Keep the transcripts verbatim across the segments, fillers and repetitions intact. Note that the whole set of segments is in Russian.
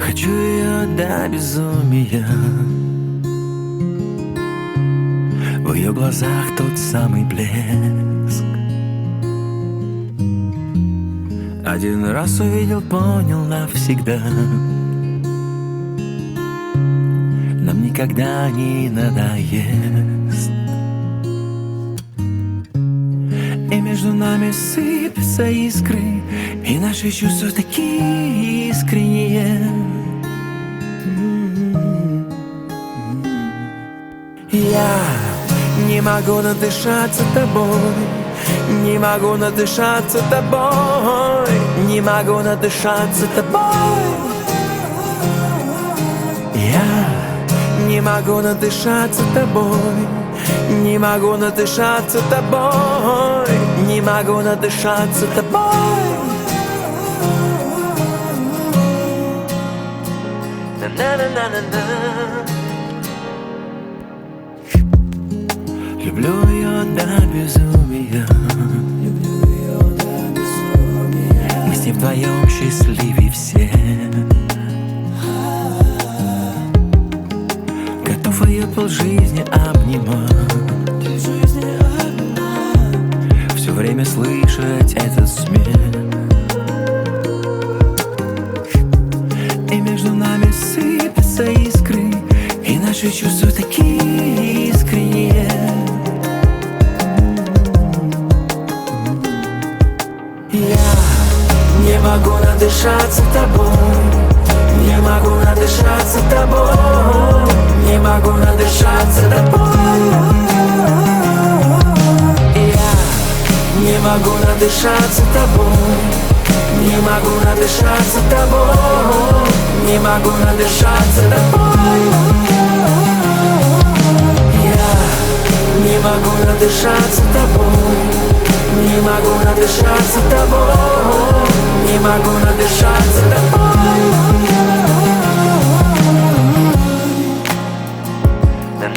Хочу ее до безумия. В ее глазах тот самый блеск. Один раз увидел, понял навсегда. Нам никогда не надоест. И между нами сыпятся искры, и наши чувства такие искренние. Я не могу надышаться тобой, не могу надышаться тобой, не могу надышаться тобой. Я не могу надышаться тобой, не могу надышаться тобой, не могу надышаться тобой. На-на-на-на-на. Люблю ее до безумия. Мы с ней вдвоем счастливее все. Готов ее полжизни обнимать, все время слышать этот смех. И между нами сыпятся искры, и наши чувства такие искренние. Я не могу надышаться тобой, не могу надышаться тобой, не могу надышаться тобой. Я не могу надышаться тобой, не могу надышаться тобой, не могу надышаться тобой. Я не могу надышаться тобой, не могу надышаться тобой, не могу надышаться тобой.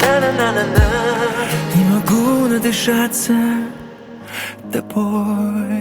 На-на-на-на-на. Не могу надышаться тобой.